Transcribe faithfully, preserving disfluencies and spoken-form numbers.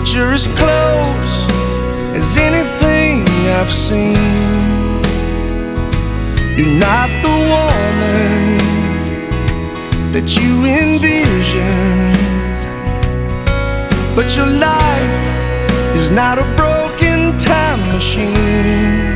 picture as close as anything I've seen. You're not the woman that you envisioned, but your life is not a broken time machine.